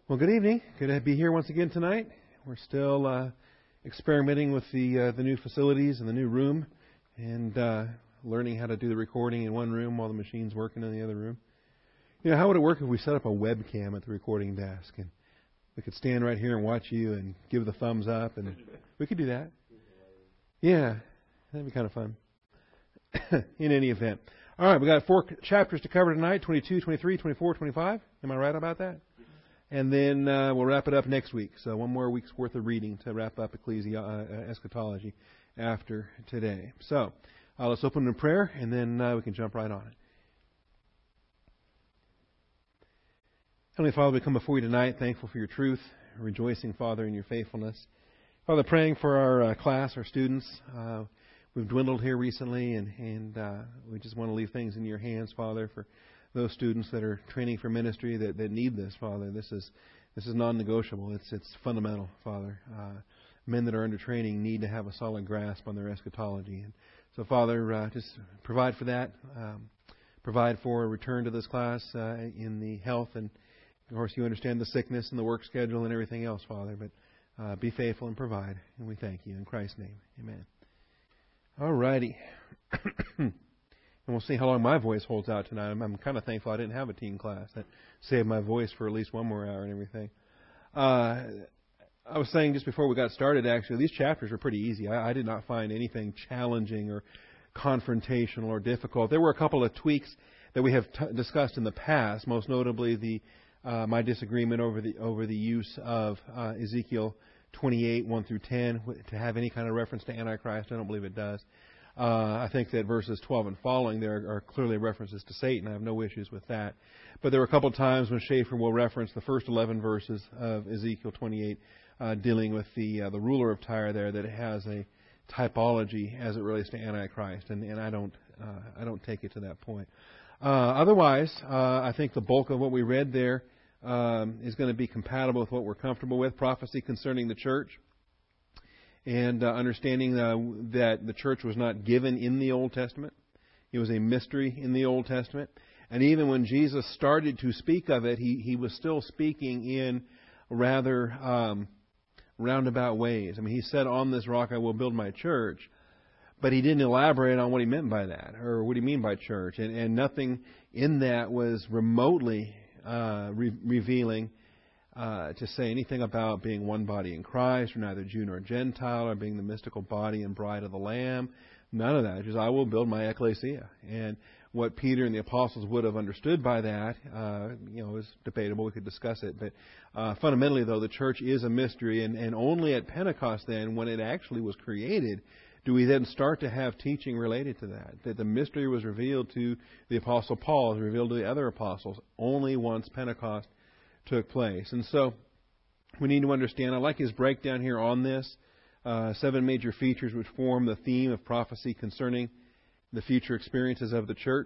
Well, good evening. Good to be here once again tonight. We're still experimenting with the new facilities and the new room, and learning how to do the recording in one room while the machine's working in the other room. You know, how would it work if we set up a webcam at the recording desk and we could stand right here and watch you and give the thumbs up, and we could do that. Yeah, that'd be kind of fun. In any event. All right, we got 4 chapters to cover tonight, 22, 23, 24, 25. Am I right about that? And then we'll wrap it up next week. So one more week's worth of reading to wrap up eschatology after today. So let's open in prayer, and then we can jump right on it. Heavenly Father, we come before you tonight, thankful for your truth, rejoicing, Father, in your faithfulness. Father, praying for our class, our students. We've dwindled here recently, and we just want to leave things in your hands, Father, for those students that are training for ministry that need this, Father. This is non-negotiable. It's fundamental, Father. Men that are under training need to have a solid grasp on their eschatology. And so, Father, just provide for that. Provide for a return to this class in the health, and of course you understand the sickness and the work schedule and everything else, Father. But be faithful and provide, and we thank you in Christ's name. Amen. All righty. And we'll see how long my voice holds out tonight. I'm kind of thankful I didn't have a teen class. That saved my voice for at least one more hour and everything. I was saying just before we got started, actually, these chapters are pretty easy. I did not find anything challenging or confrontational or difficult. There were a couple of tweaks that we have discussed in the past, most notably my disagreement over the use of Ezekiel 28, 1 through 10, to have any kind of reference to Antichrist. I don't believe it does. I think that verses 12 and following there are clearly references to Satan. I have no issues with that. But there were a couple of times when Schaefer will reference the first 11 verses of Ezekiel 28 dealing with the ruler of Tyre there, that it has a typology as it relates to Antichrist, and I don't take it to that point. Otherwise, I think the bulk of what we read there is going to be compatible with what we're comfortable with. Prophecy concerning the church, and understanding that the church was not given in the Old Testament. It was a mystery in the Old Testament. And even when Jesus started to speak of it, he was still speaking in rather roundabout ways. I mean, he said, "On this rock I will build my church," but he didn't elaborate on what he meant by that, or what he mean by church. And nothing in that was remotely revealing to say anything about being one body in Christ, or neither Jew nor Gentile, or being the mystical body and bride of the Lamb. None of that. Just, I will build my ecclesia. And what Peter and the apostles would have understood by that, is debatable. We could discuss it. But fundamentally, though, the church is a mystery. And only at Pentecost then, when it actually was created, do we then start to have teaching related to that. That the mystery was revealed to the Apostle Paul, was revealed to the other apostles, only once Pentecost took place. And so we need to understand, I like his breakdown here on this, 7 major features which form the theme of prophecy concerning the future experiences of the church.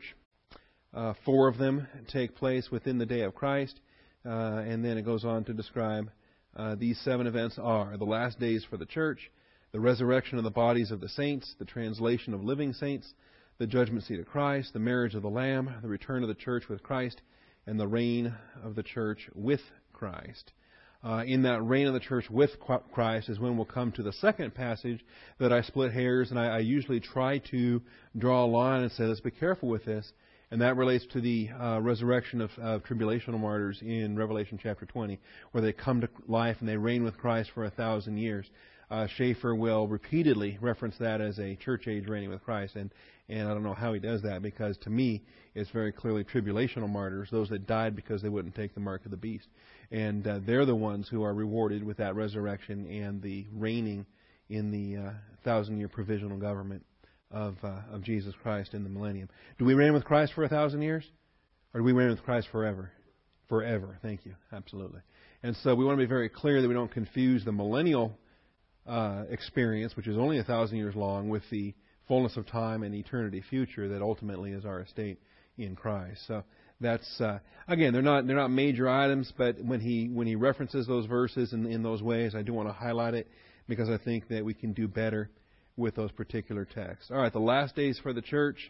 4 of them take place within the day of Christ, and then it goes on to describe these 7 events are the last days for the church, the resurrection of the bodies of the saints, the translation of living saints, the judgment seat of Christ, the marriage of the Lamb, the return of the church with Christ, and the reign of the church with Christ. In that reign of the church with Christ is when we'll come to the second passage that I split hairs, and I usually try to draw a line and say, let's be careful with this. And that relates to the resurrection of tribulational martyrs in Revelation chapter 20, where they come to life and they reign with Christ for 1,000 years. Schaefer will repeatedly reference that as a church age reigning with Christ, and I don't know how he does that, because to me it's very clearly tribulational martyrs, those that died because they wouldn't take the mark of the beast, and they're the ones who are rewarded with that resurrection and the reigning in the 1,000-year provisional government of Jesus Christ in the millennium. Do we reign with Christ for 1,000 years, or do we reign with Christ forever? Forever. Thank you. Absolutely. And so we want to be very clear that we don't confuse the millennial experience, which is only 1,000 years long, with the fullness of time and eternity future that ultimately is our estate in Christ. So that's again, they're not major items, but when he references those verses in those ways, I do want to highlight it, because I think that we can do better with those particular texts. All right, the last days for the church.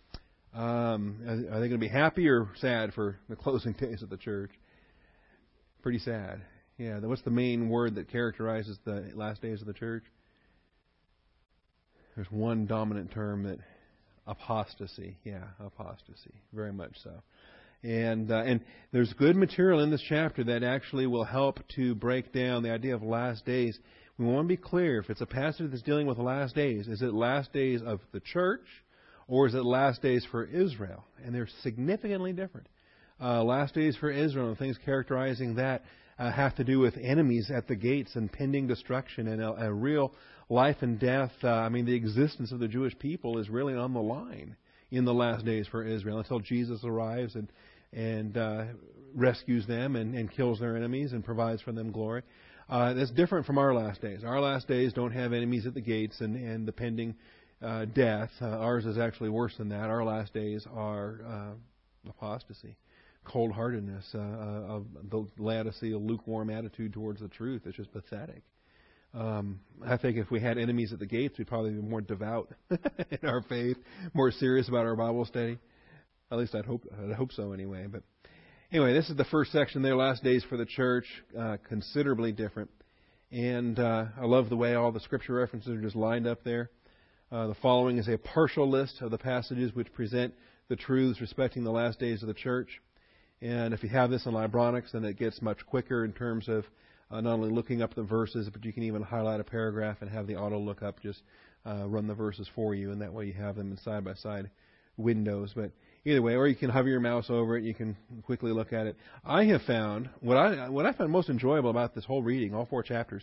Are they going to be happy or sad for the closing days of the church? Pretty sad. Yeah. What's the main word that characterizes the last days of the church? There's one dominant term, that apostasy. Yeah, apostasy. Very much so. And there's good material in this chapter that actually will help to break down the idea of last days. We want to be clear, if it's a passage that's dealing with the last days, is it last days of the church, or is it last days for Israel? And they're significantly different. Last days for Israel, and things characterizing that have to do with enemies at the gates and pending destruction and a real life and death. The existence of the Jewish people is really on the line in the last days for Israel until Jesus arrives and rescues them and kills their enemies and provides for them glory. That's different from our last days. Our last days don't have enemies at the gates and the pending death. Ours is actually worse than that. Our last days are apostasy, cold-heartedness, of the Laodicea lukewarm attitude towards the truth. It's just pathetic. I think if we had enemies at the gates, we'd probably be more devout in our faith, more serious about our Bible study. At least I'd hope so anyway. But anyway, this is the first section there, last days for the church, considerably different. And I love the way all the scripture references are just lined up there. The following is a partial list of the passages which present the truths respecting the last days of the church. And if you have this in Libronics, then it gets much quicker in terms of not only looking up the verses, but you can even highlight a paragraph and have the auto look up, just run the verses for you, and that way you have them in side-by-side windows. But either way, or you can hover your mouse over it, you can quickly look at it. I have found, what I found most enjoyable about this whole reading, all 4 chapters,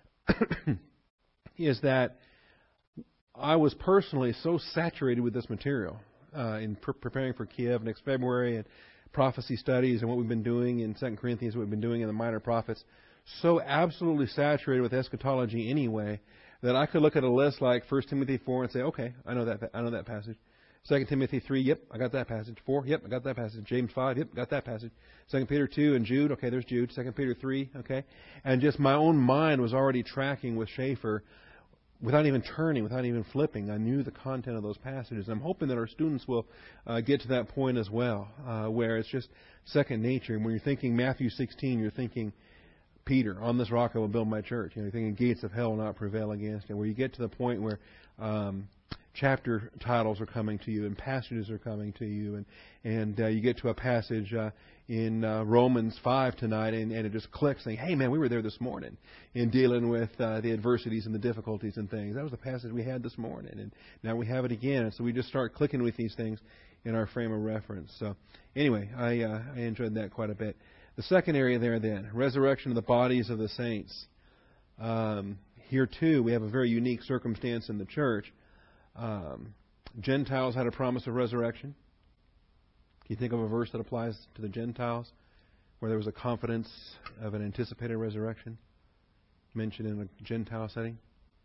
is that I was personally so saturated with this material in preparing for Kiev next February and prophecy studies and what we've been doing in 2 Corinthians, what we've been doing in the minor prophets, so absolutely saturated with eschatology anyway, that I could look at a list like 1 Timothy 4 and say, okay, I know that passage. 2 Timothy 3, yep, I got that passage. 4, yep, I got that passage. James 5, yep, got that passage. 2 Peter 2 and Jude, okay, there's Jude. 2 Peter 3, okay. And just my own mind was already tracking with Schaeffer without even turning, without even flipping. I knew the content of those passages. I'm hoping that our students will get to that point as well, where it's just second nature. And when you're thinking Matthew 16, you're thinking Peter, on this rock I will build my church. You're thinking gates of hell will not prevail against it. Where you get to the point where chapter titles are coming to you and passages are coming to you, and you get to a passage in Romans 5 tonight, and it just clicks, saying, hey man, we were there this morning in dealing with the adversities and the difficulties and things. That was the passage we had this morning, and now we have it again. And so we just start clicking with these things in our frame of reference. So anyway, I enjoyed that quite a bit. The second area there then, resurrection of the bodies of the saints. Here too, we have a very unique circumstance in the church. Gentiles had a promise of resurrection. Can you think of a verse that applies to the Gentiles where there was a confidence of an anticipated resurrection mentioned in a Gentile setting?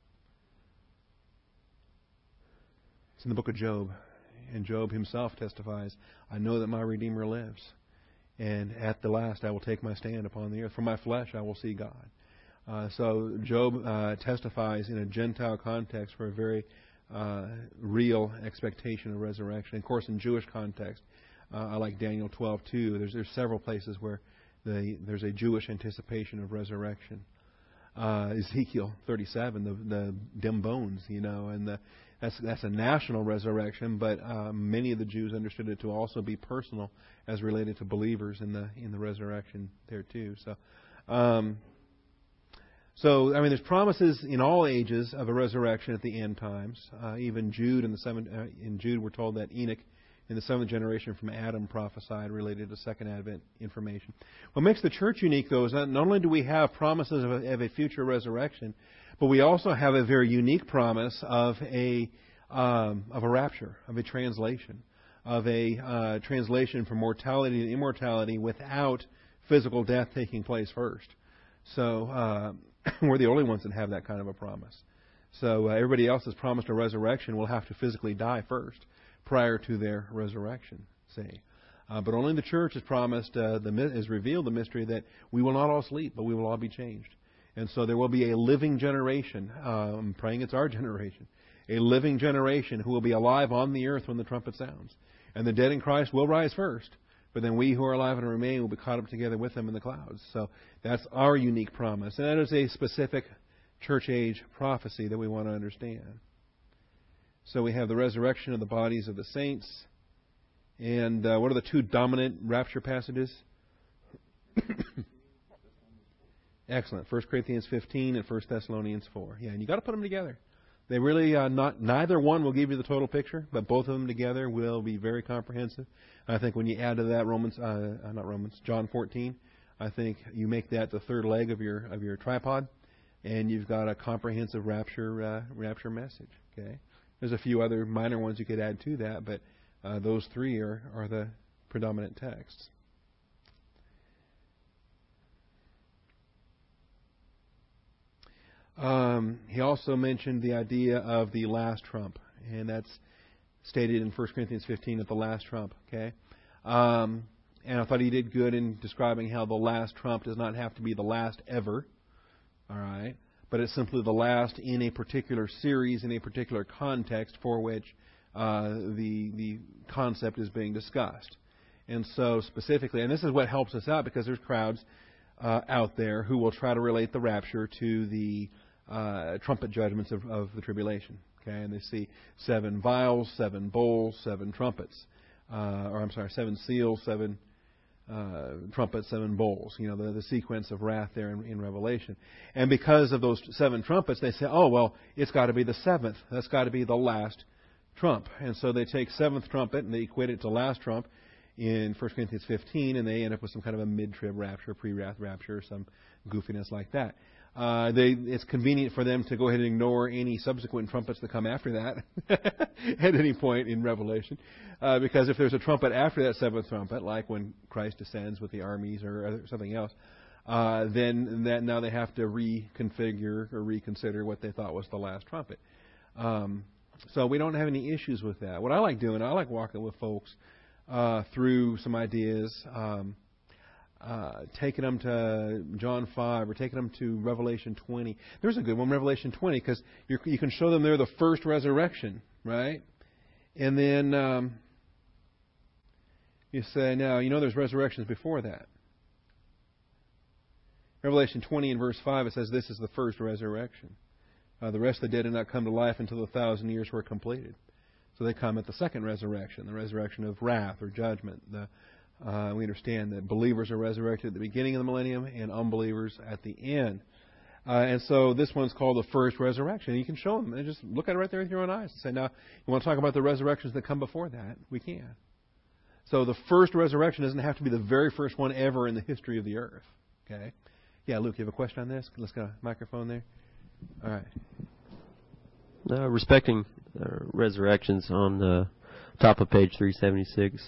It's in the book of Job. And Job himself testifies, I know that my Redeemer lives. And at the last I will take my stand upon the earth. From my flesh I will see God. So Job testifies in a Gentile context for a very real expectation of resurrection. Of course, in Jewish context, I like Daniel 12 too. There's several places where there's a Jewish anticipation of resurrection. Ezekiel 37, the dim bones, and that's a national resurrection, but many of the Jews understood it to also be personal, as related to believers in the resurrection there too. So there's promises in all ages of a resurrection at the end times. Even Jude in Jude, we're told that Enoch in the 7th generation from Adam prophesied related to Second Advent information. What makes the church unique, though, is that not only do we have promises of a future resurrection, but we also have a very unique promise of a rapture, of a translation, from mortality to immortality without physical death taking place first. So we're the only ones that have that kind of a promise. So everybody else that's promised a resurrection will have to physically die first prior to their resurrection, see. But only the church has promised, has revealed the mystery that we will not all sleep, but we will all be changed. And so there will be a living generation, I'm praying it's our generation, a living generation who will be alive on the earth when the trumpet sounds. And the dead in Christ will rise first. But then we who are alive and remain will be caught up together with them in the clouds. So that's our unique promise. And that is a specific church age prophecy that we want to understand. So we have the resurrection of the bodies of the saints. And what are the two dominant rapture passages? Excellent. 1 Corinthians 15 and 1 Thessalonians 4. Yeah, and you got to put them together. They really neither one will give you the total picture, but both of them together will be very comprehensive. I think when you add to that John 14, I think you make that the third leg of your tripod, and you've got a comprehensive rapture message. Okay, there's a few other minor ones you could add to that, but those three are the predominant texts. He also mentioned the idea of the last trump, and that's stated in 1 Corinthians 15 at the last trump. Okay, and I thought he did good in describing how the last trump does not have to be the last ever. All right, but it's simply the last in a particular series, in a particular context for which the concept is being discussed. And so specifically, and this is what helps us out, because there's crowds out there who will try to relate the rapture to the trumpet judgments of the tribulation. Okay, and they see 7 vials, 7 bowls, 7 trumpets, 7 seals, 7 trumpets, 7 bowls. You know, the sequence of wrath there in Revelation. And because of those 7 trumpets, they say, oh, well, it's got to be the 7th. That's got to be the last trump. And so they take 7th trumpet and they equate it to last trump in 1 Corinthians 15, and they end up with some kind of a mid-trib rapture, pre-wrath rapture, some goofiness like that. It's convenient for them to go ahead and ignore any subsequent trumpets that come after that at any point in Revelation. Because if there's a trumpet after that 7th trumpet, like when Christ descends with the armies or something else, then now they have to reconfigure or reconsider what they thought was the last trumpet. So we don't have any issues with that. What I like doing, I like walking with folks through some ideas, taking them to John 5 or taking them to Revelation 20. There's a good one, Revelation 20, because you can show them there the first resurrection, right? And then you say, now, you know there's resurrections before that. Revelation 20 and verse 5, it says this is the first resurrection. The rest of the dead did not come to life until the 1,000 years were completed. So they come at the second resurrection, the resurrection of wrath or judgment. We understand that believers are resurrected at the beginning of the millennium and unbelievers at the end. And so this one's called the first resurrection. You can show them and just look at it right there with your own eyes and say, now, you want to talk about the resurrections that come before that? We can. So the first resurrection doesn't have to be the very first one ever in the history of the earth. Okay? Yeah, Luke, you have a question on this? Let's get a microphone there. All right. Respecting resurrections on the top of page 376.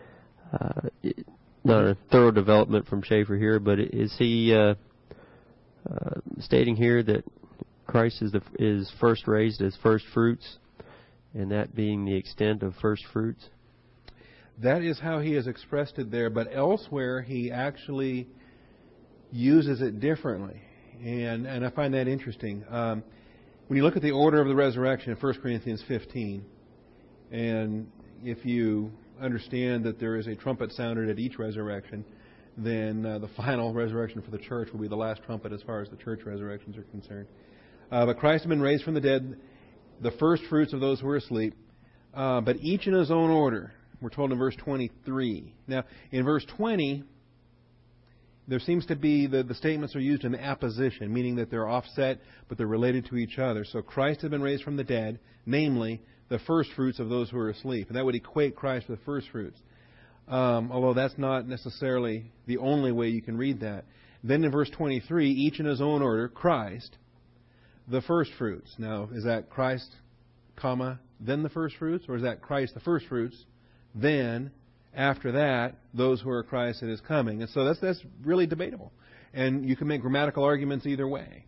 Not a thorough development from Schaeffer here, but is he stating here that Christ is first raised as first fruits, and that being the extent of first fruits? That is how he has expressed it there, but elsewhere he actually uses it differently, and I find that interesting. When you look at the order of the resurrection in 1 Corinthians 15, and if you understand that there is a trumpet sounded at each resurrection, then the final resurrection for the church will be the last trumpet as far as the church resurrections are concerned. But Christ has been raised from the dead, the first fruits of those who are asleep, but each in his own order. We're told in verse 23. Now, in verse 20, there seems to be the statements are used in apposition, meaning that they're offset, but they're related to each other. So Christ has been raised from the dead, namely the first fruits of those who are asleep. And that would equate Christ with first fruits. Although that's not necessarily the only way you can read that. Then in verse 23, each in his own order, Christ, the first fruits. Now, is that Christ, comma, then the first fruits? Or is that Christ the first fruits, then after that, those who are Christ at His coming? And so that's really debatable. And you can make grammatical arguments either way.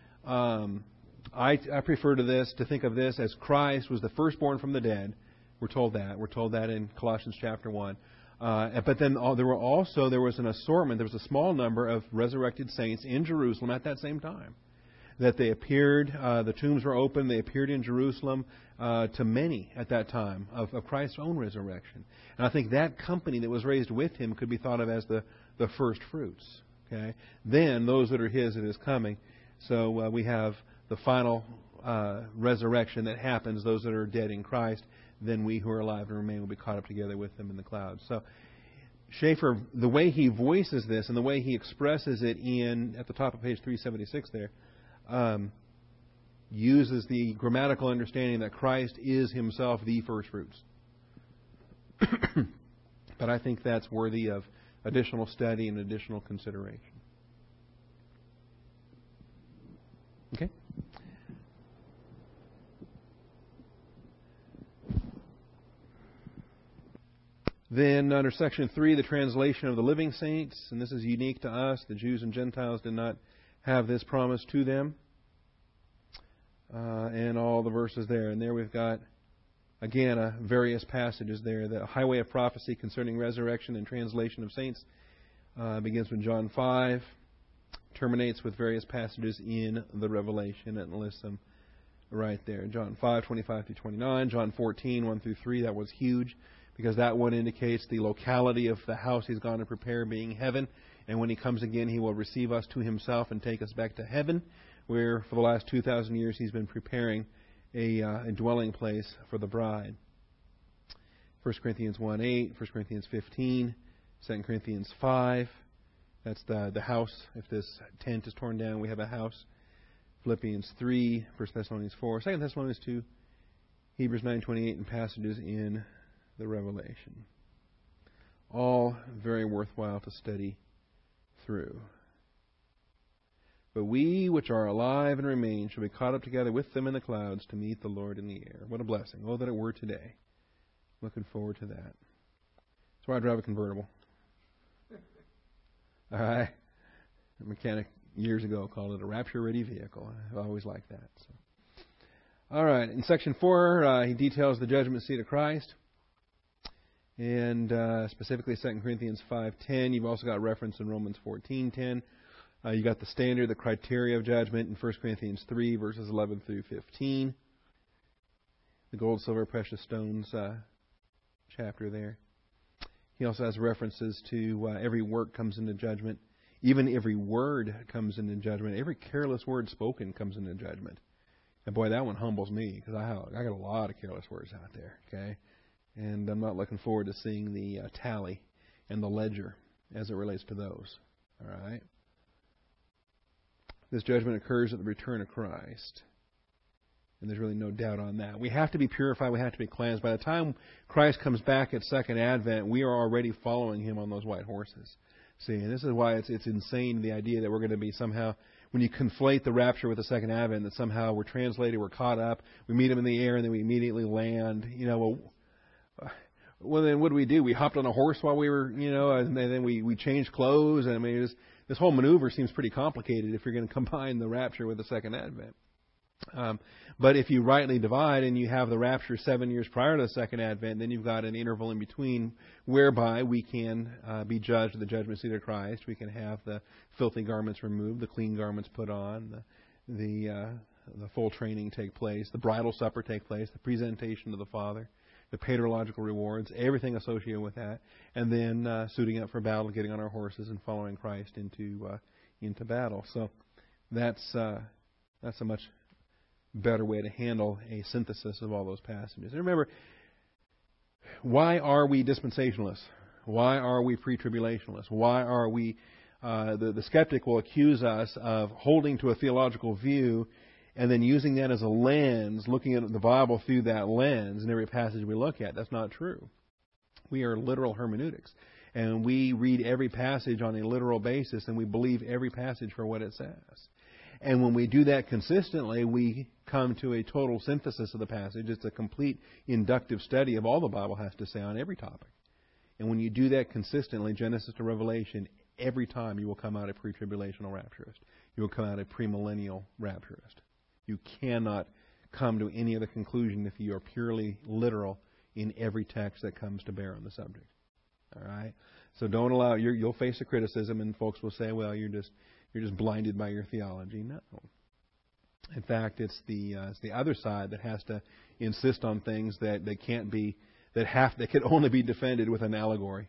I prefer to think of this as Christ was the firstborn from the dead. We're told that. We're told that in Colossians chapter 1. But then there was an assortment. There was a small number of resurrected saints in Jerusalem at that same time. that they appeared, the tombs were open, they appeared in Jerusalem to many at that time of Christ's own resurrection. And I think that company that was raised with him could be thought of as the first fruits. Okay? Then those that are his at his coming. So we have the final resurrection that happens, those that are dead in Christ. Then we who are alive and remain will be caught up together with them in the clouds. So Schaeffer, the way he voices this and the way he expresses it at the top of page 376 there, uses the grammatical understanding that Christ is himself the first fruits. But I think that's worthy of additional study and additional consideration. Okay? Then under section 3, the translation of the living saints, and this is unique to us. The Jews and Gentiles did not have this promise to them. And all the verses there. And there we've got, again, various passages there. The highway of prophecy concerning resurrection and translation of saints begins with John 5, terminates with various passages in the Revelation, and lists them right there. John 5, 25 through 29, John 14, 1 through 3, that was huge, because that one indicates the locality of the house he's gone to prepare being heaven. And when he comes again, he will receive us to himself and take us back to heaven, where for the last 2,000 years he's been preparing a dwelling place for the bride. 1 Corinthians 1:8, 1 Corinthians 15, 2 Corinthians 5. That's the house. If this tent is torn down, we have a house. Philippians 3, 1 Thessalonians 4, 2 Thessalonians 2, Hebrews 9:28, and passages in the Revelation. All very worthwhile to study through. But we which are alive and remain shall be caught up together with them in the clouds to meet the Lord in the air. What a blessing. Oh, that it were today. Looking forward to that. That's why I drive a convertible. All right. A mechanic years ago called it a rapture-ready vehicle. I've always liked that. So. All right. In section 4, he details the judgment seat of Christ. And specifically 2 Corinthians 5:10. You've also got reference in Romans 14:10. You got the standard, the criteria of judgment in 1 Corinthians 3, verses 11 through 15. The gold, silver, precious stones chapter there. He also has references to every work comes into judgment. Even every word comes into judgment. Every careless word spoken comes into judgment. And boy, that one humbles me, because I got a lot of careless words out there. Okay, and I'm not looking forward to seeing the tally and the ledger as it relates to those. All right. This judgment occurs at the return of Christ. And there's really no doubt on that. We have to be purified. We have to be cleansed. By the time Christ comes back at Second Advent, we are already following Him on those white horses. See, and this is why it's insane, the idea that we're going to be somehow, when you conflate the rapture with the Second Advent, that somehow we're translated, we're caught up, we meet Him in the air, and then we immediately land. You know, well then what do? We hopped on a horse while we were, and then we changed clothes. And I mean, this whole maneuver seems pretty complicated if you're going to combine the rapture with the Second Advent. But if you rightly divide and you have the rapture 7 years prior to the Second Advent, then you've got an interval in between whereby we can be judged at the judgment seat of Christ. We can have the filthy garments removed, the clean garments put on, the full training take place, the bridal supper take place, the presentation to the Father, the paterological rewards, everything associated with that, and then suiting up for battle, getting on our horses, and following Christ into battle. So that's a much better way to handle a synthesis of all those passages. And remember, why are we dispensationalists? Why are we pre-tribulationists? Why are we... The skeptic will accuse us of holding to a theological view and then using that as a lens, looking at the Bible through that lens in every passage we look at. That's not true. We are literal hermeneutics. And we read every passage on a literal basis, and we believe every passage for what it says. And when we do that consistently, we come to a total synthesis of the passage. It's a complete inductive study of all the Bible has to say on every topic. And when you do that consistently, Genesis to Revelation, every time you will come out a pre-tribulational rapturist. You will come out a premillennial rapturist. You cannot come to any other conclusion if you are purely literal in every text that comes to bear on the subject. All right? So don't allow... You'll face a criticism, and folks will say, well, you're just blinded by your theology. No. In fact, it's the other side that has to insist on things that can't be, that can only be defended with an allegory.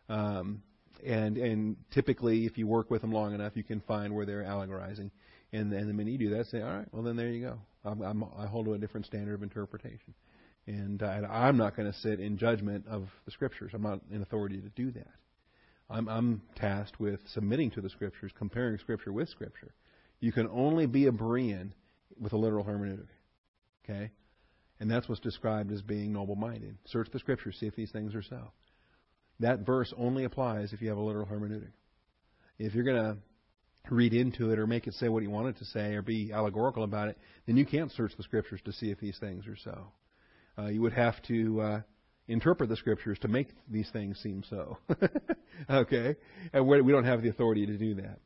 And typically, if you work with them long enough, you can find where they're allegorizing. And when you do that, say, all right, well then there you go. I hold to a different standard of interpretation, and I'm not going to sit in judgment of the Scriptures. I'm not in authority to do that. I'm tasked with submitting to the Scriptures, comparing Scripture with Scripture. You can only be a Berean with a literal hermeneutic. Okay? And that's what's described as being noble-minded. Search the Scriptures, see if these things are so. That verse only applies if you have a literal hermeneutic. If you're going to read into it or make it say what you want it to say or be allegorical about it, then you can't search the Scriptures to see if these things are so. You would have to interpret the Scriptures to make these things seem so. Okay? And we don't have the authority to do that.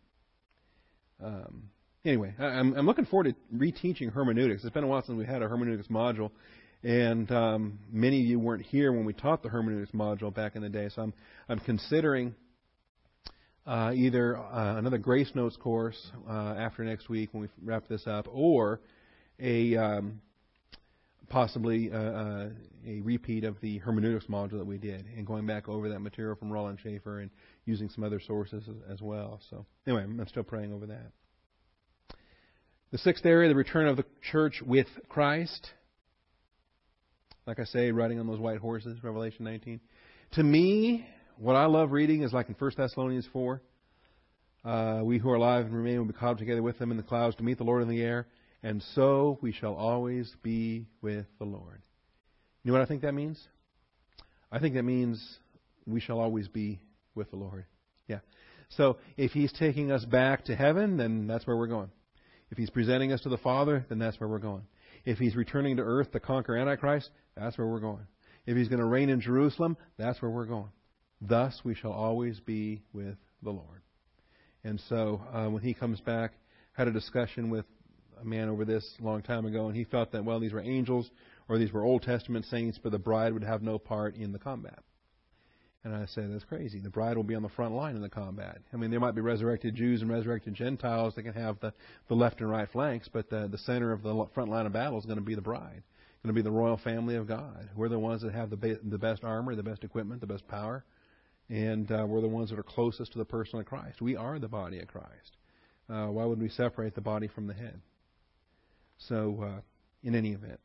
Anyway, I'm looking forward to reteaching hermeneutics. It's been a while since we had a hermeneutics module, and many of you weren't here when we taught the hermeneutics module back in the day. So I'm considering either another Grace Notes course after next week when we wrap this up, or possibly a repeat of the hermeneutics module that we did, and going back over that material from Roland Schaefer and using some other sources as well. So anyway, I'm still praying over that. The sixth area, the return of the church with Christ. Like I say, riding on those white horses, Revelation 19. To me, what I love reading is like in 1 Thessalonians 4. We who are alive and remain will be caught up together with them in the clouds to meet the Lord in the air, and so we shall always be with the Lord. You know what I think that means? I think that means we shall always be with the Lord. Yeah. So if He's taking us back to heaven, then that's where we're going. If He's presenting us to the Father, then that's where we're going. If He's returning to earth to conquer Antichrist, that's where we're going. If He's going to reign in Jerusalem, that's where we're going. Thus we shall always be with the Lord. And so when He comes back, had a discussion with a man over this a long time ago, and he felt that, well, these were angels or these were Old Testament saints, but the bride would have no part in the combat. And I said, that's crazy. The bride will be on the front line in the combat. I mean, there might be resurrected Jews and resurrected Gentiles that can have the left and right flanks, but the center of the front line of battle is going to be the bride. Going to be the royal family of God. We're the ones that have the best armor, the best equipment, the best power, and we're the ones that are closest to the person of Christ. We are the body of Christ. Why would we separate the body from the head? So, in any event,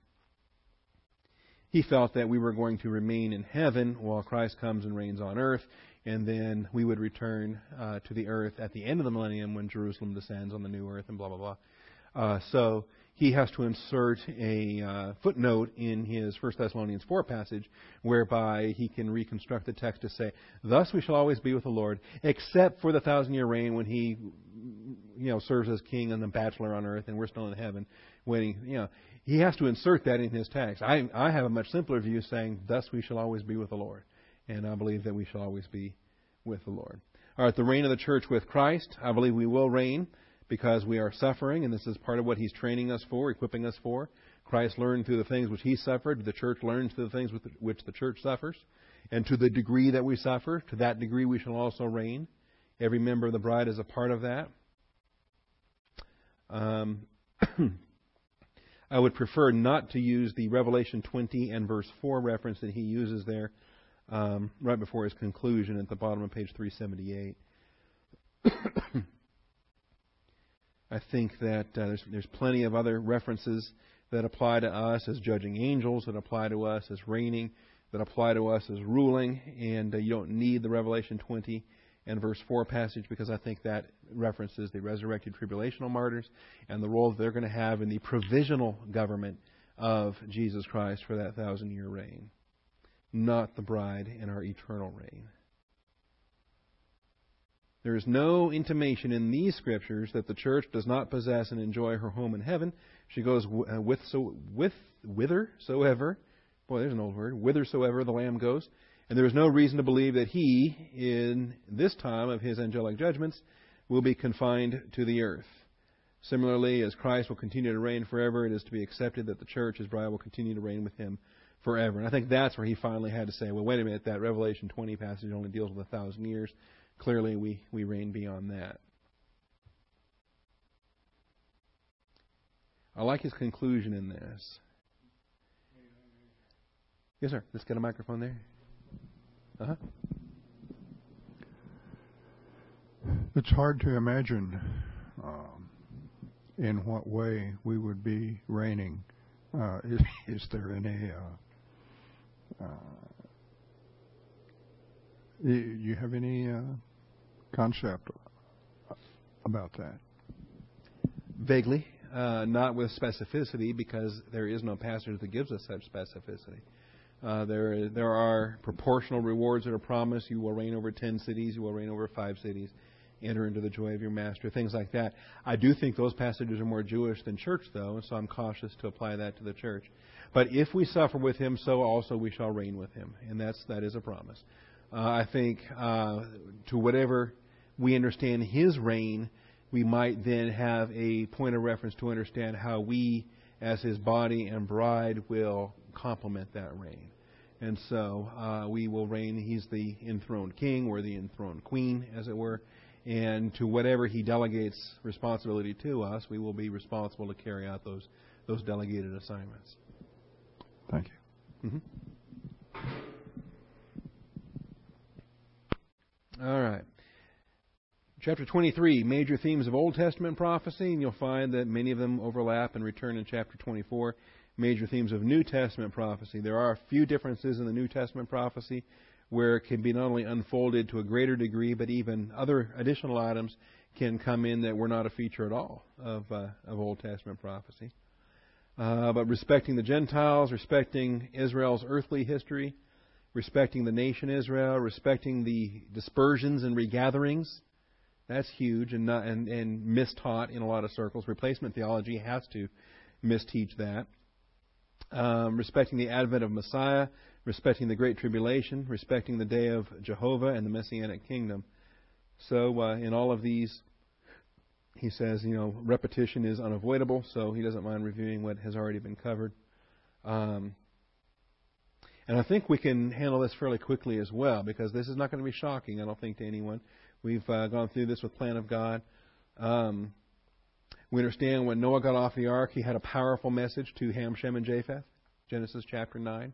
he felt that we were going to remain in heaven while Christ comes and reigns on earth, and then we would return to the earth at the end of the millennium when Jerusalem descends on the new earth and blah, blah, blah. So he has to insert a footnote in his 1 Thessalonians 4 passage whereby he can reconstruct the text to say, thus we shall always be with the Lord, except for the 1,000-year reign when He serves as king and a bachelor on earth and we're still in heaven waiting. He has to insert that in his text. I have a much simpler view saying, thus we shall always be with the Lord. And I believe that we shall always be with the Lord. All right, the reign of the church with Christ. I believe we will reign because we are suffering, and this is part of what He's training us for, equipping us for. Christ learned through the things which He suffered. The church learns through the things which the church suffers. And to the degree that we suffer, to that degree we shall also reign. Every member of the bride is a part of that. I would prefer not to use the Revelation 20 and verse 4 reference that he uses there right before his conclusion at the bottom of page 378. I think that there's plenty of other references that apply to us as judging angels, that apply to us as reigning, that apply to us as ruling, and you don't need the Revelation 20 and verse 4 passage because I think that references the resurrected tribulational martyrs and the role that they're going to have in the provisional government of Jesus Christ for that 1,000-year reign, not the bride in our eternal reign. There is no intimation in these scriptures that the church does not possess and enjoy her home in heaven. She goes whithersoever, boy, there's an old word, whithersoever the Lamb goes. And there is no reason to believe that He, in this time of His angelic judgments, will be confined to the earth. Similarly, as Christ will continue to reign forever, it is to be accepted that the church, His bride, will continue to reign with Him forever. And I think that's where he finally had to say, well, wait a minute, that Revelation 20 passage only deals with 1,000 years. Clearly, we reign beyond that. I like his conclusion in this. Yes, sir. Let's get a microphone there. Uh-huh. It's hard to imagine in what way we would be reigning. Is there any... you have any concept about that? Vaguely, not with specificity, because there is no passage that gives us such specificity. There are proportional rewards that are promised. You will reign over 10 cities. You will reign over 5 cities. Enter into the joy of your master. Things like that. I do think those passages are more Jewish than church, though, and so I'm cautious to apply that to the church. But if we suffer with him, so also we shall reign with him, and that is a promise. I think to whatever we understand his reign, we might then have a point of reference to understand how we, as his body and bride, will complement that reign. And so we will reign. He's the enthroned king. We're the enthroned queen, as it were. And to whatever he delegates responsibility to us, we will be responsible to carry out those delegated assignments. Thank you. All right. Chapter 23, major themes of Old Testament prophecy, and you'll find that many of them overlap and return in chapter 24. Major themes of New Testament prophecy. There are a few differences in the New Testament prophecy where it can be not only unfolded to a greater degree, but even other additional items can come in that were not a feature at all of Old Testament prophecy. But respecting the Gentiles, respecting Israel's earthly history, respecting the nation Israel, respecting the dispersions and regatherings, that's huge and mistaught in a lot of circles. Replacement theology has to misteach that. Respecting the advent of Messiah, respecting the Great Tribulation, respecting the day of Jehovah and the Messianic kingdom. So in all of these, he says, repetition is unavoidable, so he doesn't mind reviewing what has already been covered. And I think we can handle this fairly quickly as well, because this is not going to be shocking, I don't think, to anyone. We've gone through this with Plan of God. We understand when Noah got off the ark, he had a powerful message to Ham, Shem, and Japheth, Genesis chapter 9.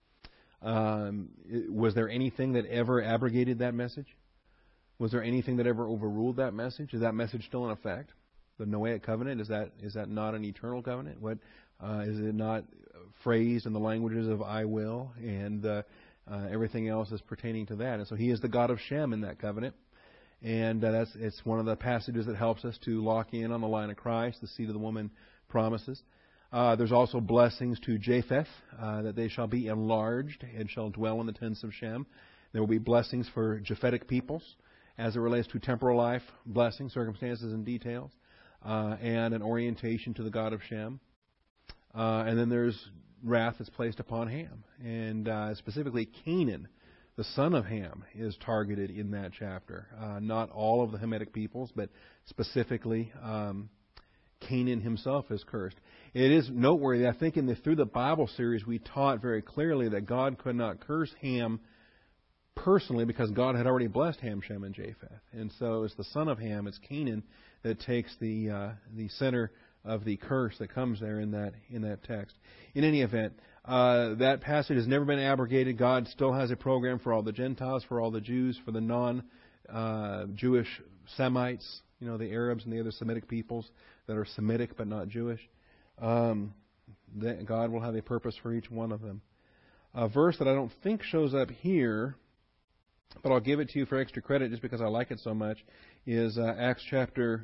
Was there anything that ever abrogated that message? Was there anything that ever overruled that message? Is that message still in effect? The Noahic covenant, is that not an eternal covenant? Is it not phrased in the languages of I will, and everything else is pertaining to that? And so he is the God of Shem in that covenant. And it's one of the passages that helps us to lock in on the line of Christ, the seed of the woman promises. There's also blessings to Japheth, that they shall be enlarged and shall dwell in the tents of Shem. There will be blessings for Japhetic peoples as it relates to temporal life, blessings, circumstances, and details, and an orientation to the God of Shem. And then there's wrath that's placed upon Ham, and specifically Canaan. The son of Ham is targeted in that chapter. Not all of the Hamitic peoples, but specifically Canaan himself is cursed. It is noteworthy, I think, through the Bible series, we taught very clearly that God could not curse Ham personally because God had already blessed Ham, Shem, and Japheth. And so it's the son of Ham, it's Canaan, that takes the center of the curse that comes there in that text. In any event, that passage has never been abrogated. God still has a program for all the Gentiles, for all the Jews, for the non-Jewish Semites, the Arabs and the other Semitic peoples that are Semitic but not Jewish. God will have a purpose for each one of them. A verse that I don't think shows up here, but I'll give it to you for extra credit just because I like it so much, is Acts chapter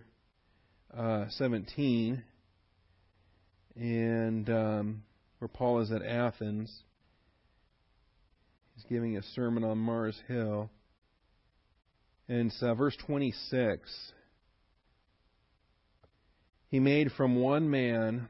17, and where Paul is at Athens. He's giving a sermon on Mars Hill. And it's verse 26. He made from one man,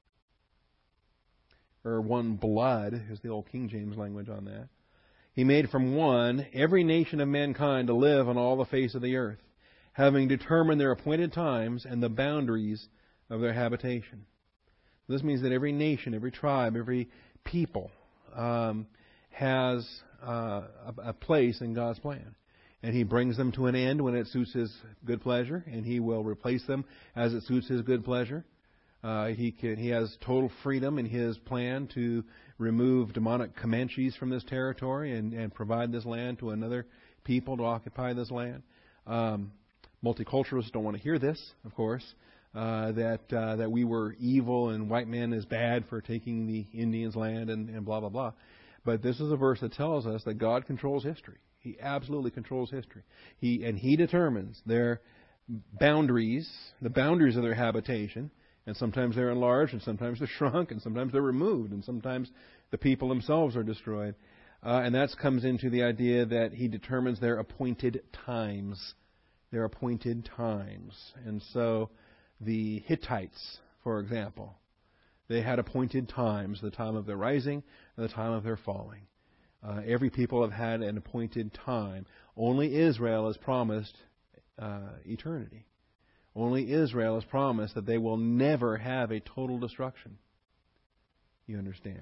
or one blood, is the old King James language on that. He made from one every nation of mankind to live on all the face of the earth, having determined their appointed times and the boundaries of their habitation. This means that every nation, every tribe, every people has a place in God's plan. And He brings them to an end when it suits His good pleasure, and He will replace them as it suits His good pleasure. He has total freedom in his plan to remove demonic Comanches from this territory and provide this land to another people to occupy this land. Multiculturalists don't want to hear this, of course, that we were evil and white man is bad for taking the Indians' land and blah, blah, blah. But this is a verse that tells us that God controls history. He absolutely controls history. He determines their boundaries, the boundaries of their habitation, and sometimes they're enlarged, and sometimes they're shrunk, and sometimes they're removed, and sometimes the people themselves are destroyed. And that comes into the idea that He determines their appointed times. Their appointed times. And so the Hittites, for example, they had appointed times, the time of their rising and the time of their falling. Every people have had an appointed time. Only Israel is promised eternity. Only Israel is promised that they will never have a total destruction. You understand?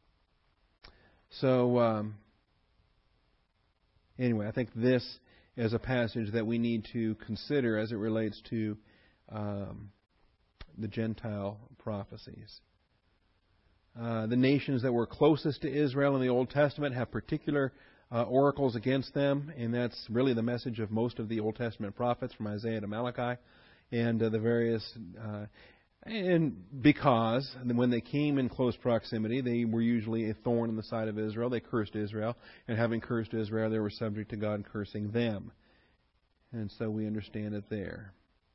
So, anyway, I think this is a passage that we need to consider as it relates to the Gentile prophecies. The nations that were closest to Israel in the Old Testament have particular oracles against them, and that's really the message of most of the Old Testament prophets from Isaiah to Malachi, and the various... and because when they came in close proximity, they were usually a thorn in the side of Israel. They cursed Israel, and having cursed Israel, they were subject to God cursing them. And so we understand it there.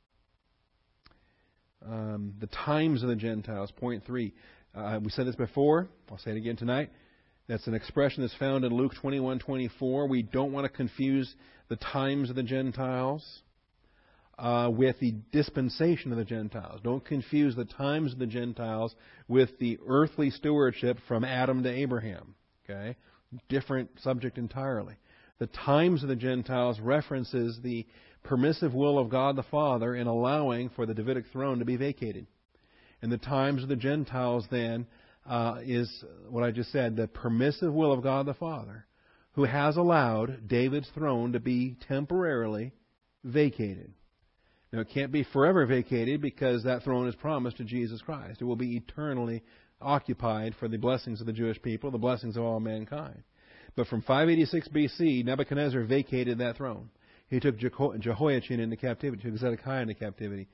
The times of the Gentiles, point 3. We said this before. I'll say it again tonight. That's an expression that's found in Luke 21:24. We don't want to confuse the times of the Gentiles with the dispensation of the Gentiles. Don't confuse the times of the Gentiles with the earthly stewardship from Adam to Abraham. Okay? Different subject entirely. The times of the Gentiles references the permissive will of God the Father in allowing for the Davidic throne to be vacated. And the times of the Gentiles then is what I just said, the permissive will of God the Father, who has allowed David's throne to be temporarily vacated. Now, it can't be forever vacated because that throne is promised to Jesus Christ. It will be eternally occupied for the blessings of the Jewish people, the blessings of all mankind. But from 586 BC, Nebuchadnezzar vacated that throne. He took Jehoiachin into captivity, took Zedekiah into captivity.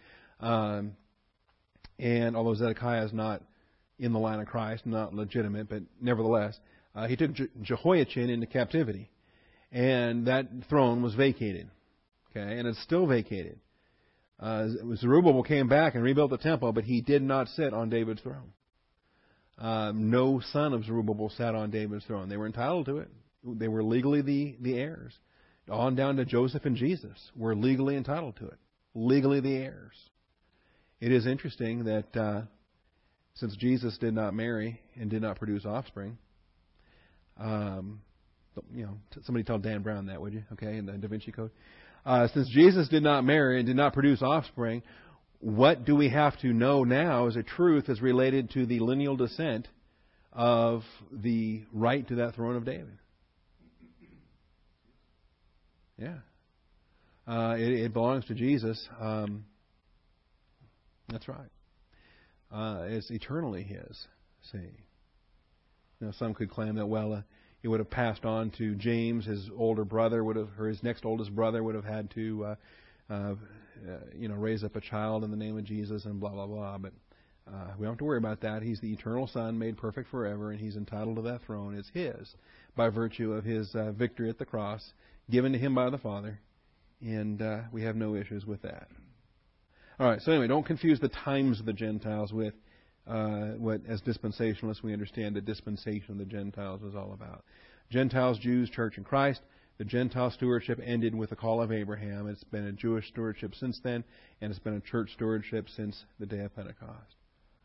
And although Zedekiah is not in the line of Christ, not legitimate, but nevertheless, he took Jehoiachin into captivity. And that throne was vacated. Okay, and it's still vacated. Zerubbabel came back and rebuilt the temple, but he did not sit on David's throne. No son of Zerubbabel sat on David's throne. They were entitled to it. They were legally the heirs. On down to Joseph and Jesus were legally entitled to it. Legally the heirs. It is interesting that since Jesus did not marry and did not produce offspring, somebody tell Dan Brown that, would you? Okay, in the Da Vinci Code. Since Jesus did not marry and did not produce offspring, what do we have to know now as a truth as related to the lineal descent of the right to that throne of David? Yeah. It belongs to Jesus. That's right. It's eternally His. See. Now, some could claim that, it would have passed on to James, his older brother or his next oldest brother would have had to, raise up a child in the name of Jesus and blah, blah, blah. But we don't have to worry about that. He's the eternal Son, made perfect forever, and He's entitled to that throne. It's His by virtue of His victory at the cross, given to Him by the Father, and we have no issues with that. All right, so anyway, don't confuse the times of the Gentiles with what, as dispensationalists, we understand the dispensation of the Gentiles is all about. Gentiles, Jews, church, and Christ. The Gentile stewardship ended with the call of Abraham. It's been a Jewish stewardship since then, and it's been a church stewardship since the day of Pentecost.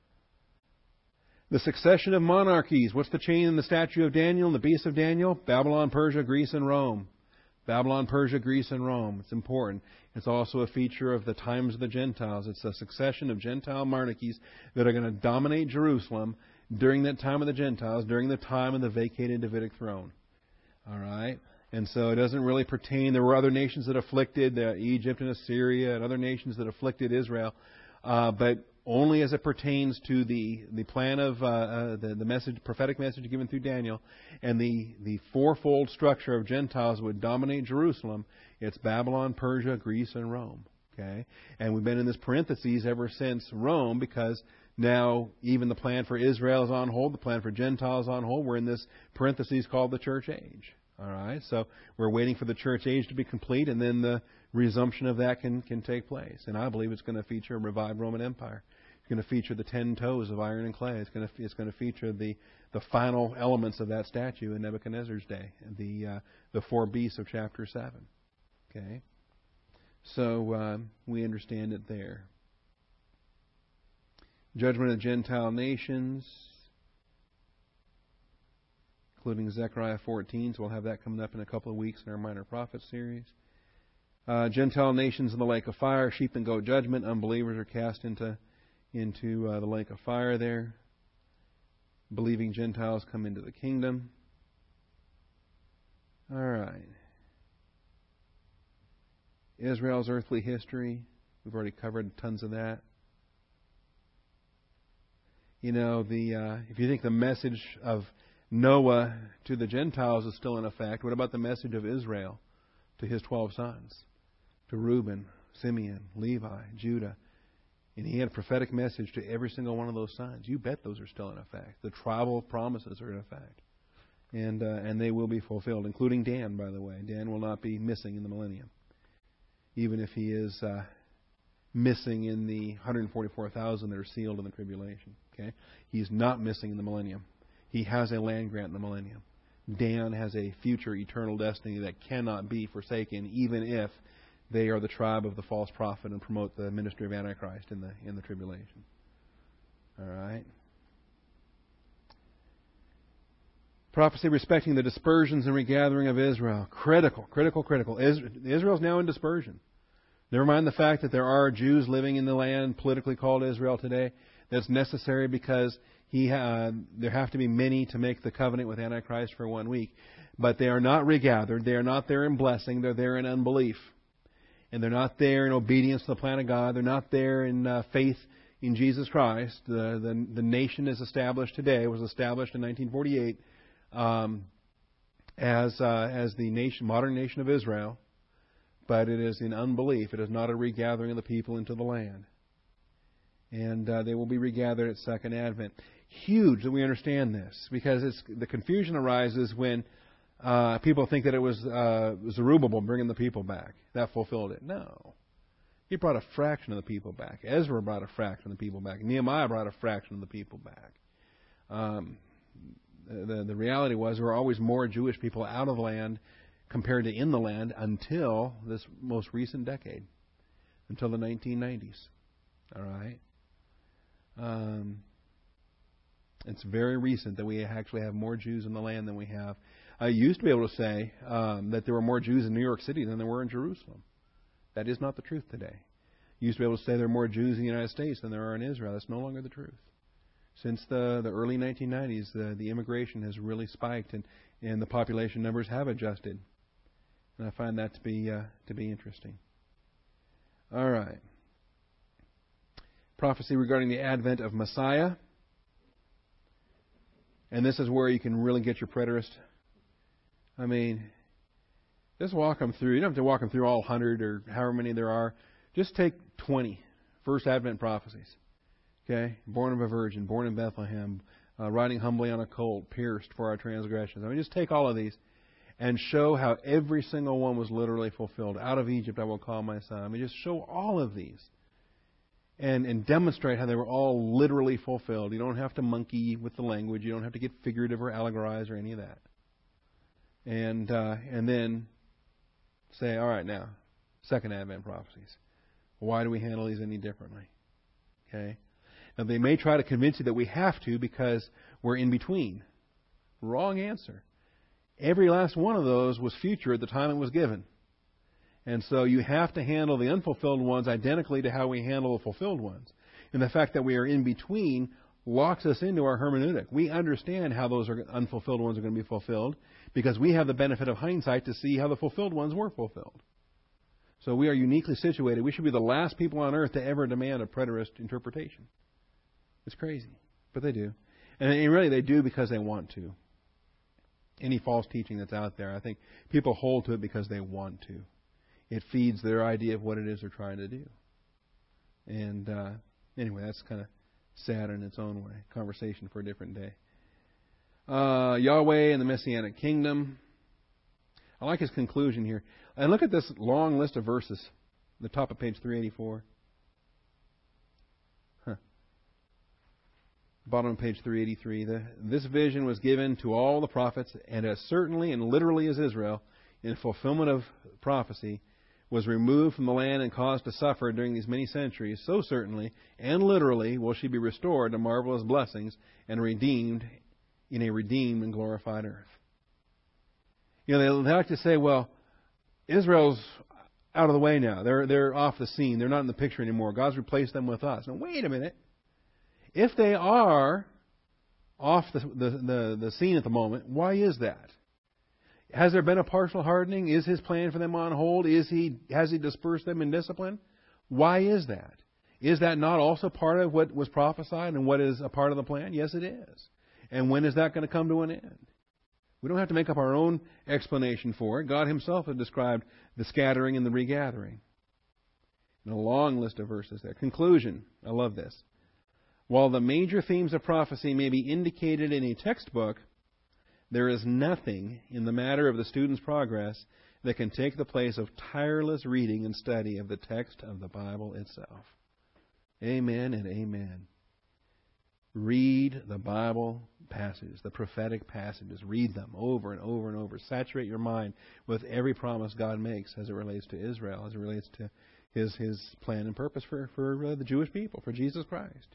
The succession of monarchies. What's the chain in the statue of Daniel and the beast of Daniel? Babylon, Persia, Greece, and Rome. Babylon, Persia, Greece, and Rome. It's important. It's also a feature of the times of the Gentiles. It's a succession of Gentile monarchies that are going to dominate Jerusalem during that time of the Gentiles, during the time of the vacated Davidic throne. All right? And so it doesn't really pertain. There were other nations that afflicted, Egypt and Assyria and other nations that afflicted Israel. But only as it pertains to the plan of the message, prophetic message given through Daniel, and the fourfold structure of Gentiles would dominate Jerusalem. It's Babylon, Persia, Greece, and Rome. Okay, and we've been in this parentheses ever since Rome, because now even the plan for Israel is on hold, the plan for Gentiles is on hold. We're in this parentheses called the church age. All right, so we're waiting for the church age to be complete, and then the resumption of that can take place. And I believe it's going to feature a revived Roman Empire. It's going to feature the 10 toes of iron and clay. It's going to feature the final elements of that statue in Nebuchadnezzar's day, the 4 beasts of chapter 7. Okay, so we understand it there. Judgment of Gentile nations, including Zechariah 14, so we'll have that coming up in a couple of weeks in our Minor Prophets series. Gentile nations in the lake of fire, sheep and goat judgment. Unbelievers are cast into the lake of fire there. Believing Gentiles come into the kingdom. All right. Israel's earthly history. We've already covered tons of that. You know, if you think the message of Noah to the Gentiles is still in effect, what about the message of Israel to his 12 sons? To Reuben, Simeon, Levi, Judah. And he had a prophetic message to every single one of those sons. You bet those are still in effect. The tribal promises are in effect. And they will be fulfilled, including Dan, by the way. Dan will not be missing in the millennium, even if he is missing in the 144,000 that are sealed in the tribulation. Okay, he's not missing in the millennium. He has a land grant in the millennium. Dan has a future eternal destiny that cannot be forsaken, even if they are the tribe of the false prophet and promote the ministry of Antichrist in the tribulation. All right. Prophecy respecting the dispersions and regathering of Israel. Critical. Israel's now in dispersion. Never mind the fact that there are Jews living in the land politically called Israel today. That's necessary because there have to be many to make the covenant with Antichrist for 1 week. But they are not regathered. They are not there in blessing. They're there in unbelief. And they're not there in obedience to the plan of God. They're not there in faith in Jesus Christ. The nation is established today. It was established in 1948 as the modern nation of Israel. But it is in unbelief. It is not a regathering of the people into the land. And they will be regathered at Second Advent. Huge that we understand this, because the confusion arises when people think that it was Zerubbabel bringing the people back that fulfilled it. No. He brought a fraction of the people back. Ezra brought a fraction of the people back. Nehemiah brought a fraction of the people back. The reality was there were always more Jewish people out of the land compared to in the land until this most recent decade, until the 1990s. All right? It's very recent that we actually have more Jews in the land than we have. I used to be able to say that there were more Jews in New York City than there were in Jerusalem. That is not the truth today. You used to be able to say there are more Jews in the United States than there are in Israel. That's no longer the truth. Since the early 1990s, the immigration has really spiked, and the population numbers have adjusted. And I find that to be interesting. All right. Prophecy regarding the advent of Messiah. And this is where you can really get your preterist. I mean, just walk them through. You don't have to walk them through all 100 or however many there are. Just take 20 first Advent prophecies. Okay? Born of a virgin, born in Bethlehem, riding humbly on a colt, pierced for our transgressions. I mean, just take all of these and show how every single one was literally fulfilled. Out of Egypt I will call my son. I mean, just show all of these. And demonstrate how they were all literally fulfilled. You don't have to monkey with the language. You don't have to get figurative or allegorized or any of that. And then say, all right, now, Second Advent prophecies. Why do we handle these any differently? Okay? Now, they may try to convince you that we have to because we're in between. Wrong answer. Every last one of those was future at the time it was given. And so you have to handle the unfulfilled ones identically to how we handle the fulfilled ones. And the fact that we are in between locks us into our hermeneutic. We understand how those unfulfilled ones are going to be fulfilled because we have the benefit of hindsight to see how the fulfilled ones were fulfilled. So we are uniquely situated. We should be the last people on earth to ever demand a preterist interpretation. It's crazy, but they do. And really they do because they want to. Any false teaching that's out there, I think people hold to it because they want to. It feeds their idea of what it is they're trying to do. And anyway, that's kind of sad in its own way. Conversation for a different day. Yahweh and the Messianic Kingdom. I like his conclusion here. And look at this long list of verses. The top of page 384. Bottom of page 383. This vision was given to all the prophets, and as certainly and literally as Israel, in fulfillment of prophecy, was removed from the land and caused to suffer during these many centuries, so certainly and literally will she be restored to marvelous blessings and redeemed in a redeemed and glorified earth. You know, they like to say, well, Israel's out of the way now. They're off the scene. They're not in the picture anymore. God's replaced them with us. Now, wait a minute. If they are off the scene at the moment, why is that? Has there been a partial hardening? Is His plan for them on hold? Has He dispersed them in discipline? Why is that? Is that not also part of what was prophesied and what is a part of the plan? Yes, it is. And when is that going to come to an end? We don't have to make up our own explanation for it. God Himself has described the scattering and the regathering. And a long list of verses there. Conclusion. I love this. While the major themes of prophecy may be indicated in a textbook, there is nothing in the matter of the student's progress that can take the place of tireless reading and study of the text of the Bible itself. Amen and amen. Read the Bible passages, the prophetic passages. Read them over and over and over. Saturate your mind with every promise God makes as it relates to Israel, as it relates to His plan and purpose for the Jewish people, for Jesus Christ.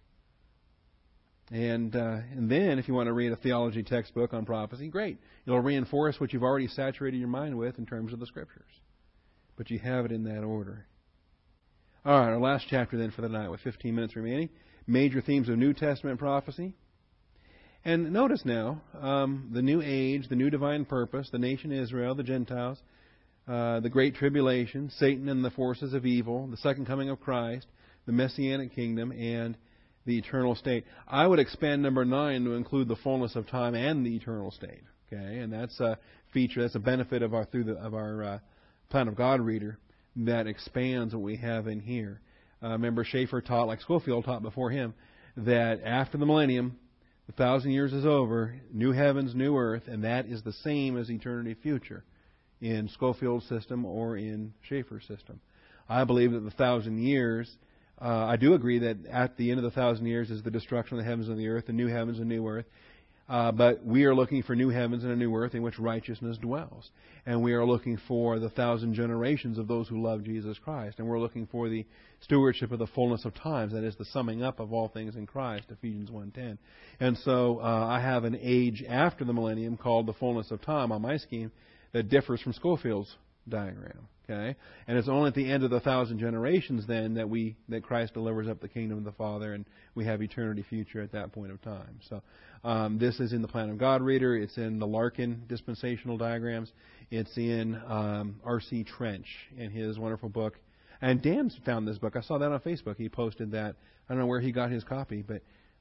And then, if you want to read a theology textbook on prophecy, great. It'll reinforce what you've already saturated your mind with in terms of the Scriptures. But you have it in that order. All right, our last chapter then for the night with 15 minutes remaining. Major themes of New Testament prophecy. And notice now, the new age, the new divine purpose, the nation Israel, the Gentiles, the Great Tribulation, Satan and the forces of evil, the second coming of Christ, the Messianic Kingdom, and the eternal state. I would expand number 9 to include the fullness of time and the eternal state. Okay, and that's a feature, that's a benefit of our Plan of God reader that expands what we have in here. Remember, Schaeffer taught, like Scofield taught before him, that after the millennium, 1,000 years is over, new heavens, new earth, and that is the same as eternity future in Scofield's system or in Schaeffer's system. I believe that the 1,000 years. I do agree that at the end of the 1,000 years is the destruction of the heavens and the earth, the new heavens and new earth. But we are looking for new heavens and a new earth in which righteousness dwells. And we are looking for the 1,000 generations of those who love Jesus Christ. And we're looking for the stewardship of the fullness of times. That is the summing up of all things in Christ, Ephesians 1:10. And so I have an age after the millennium called the fullness of time on my scheme that differs from Scofield's diagram. Okay, and it's only at the end of the 1,000 generations then that Christ delivers up the kingdom of the Father, and we have eternity future at that point of time. So this is in the Plan of God reader. It's in the Larkin dispensational diagrams. It's in R.C. Trench in his wonderful book. And Dan found this book. I saw that on Facebook. He posted that. I don't know where he got his copy, but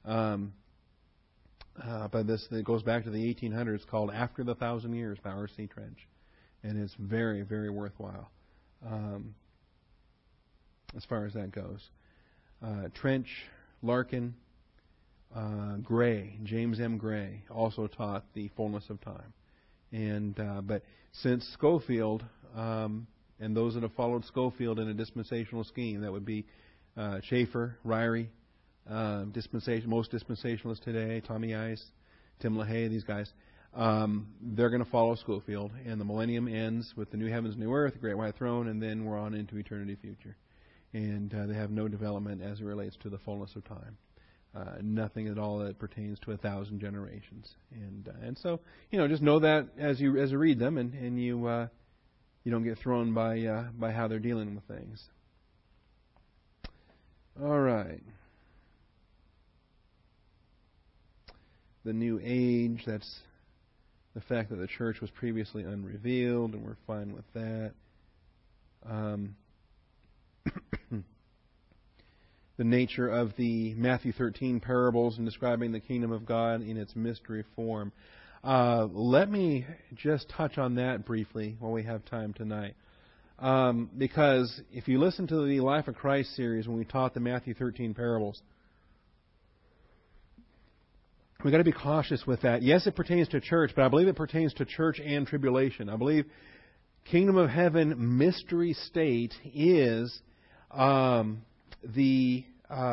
this it goes back to the 1800s, called After the 1,000 Years by R.C. Trench. And it's very, very worthwhile as far as that goes. Trench, Larkin, Gray, James M. Gray also taught the fullness of time. And but since Scofield and those that have followed Scofield in a dispensational scheme, that would be Schaeffer, Ryrie, most dispensationalists today, Tommy Ice, Tim LaHaye, these guys. They're going to follow Scofield, and the millennium ends with the new heavens, new earth, the great white throne, and then we're on into eternity future. And they have no development as it relates to the fullness of time. Nothing at all that pertains to 1,000 generations. And so, just know that as you read them, and you don't get thrown by how they're dealing with things. All right. The new age, that's the fact that the church was previously unrevealed, and we're fine with that. the nature of the Matthew 13 parables and describing the kingdom of God in its mystery form. Let me just touch on that briefly while we have time tonight. Because if you listen to the Life of Christ series when we taught the Matthew 13 parables, we've got to be cautious with that. Yes, it pertains to church, but I believe it pertains to church and tribulation. I believe kingdom of heaven mystery state is the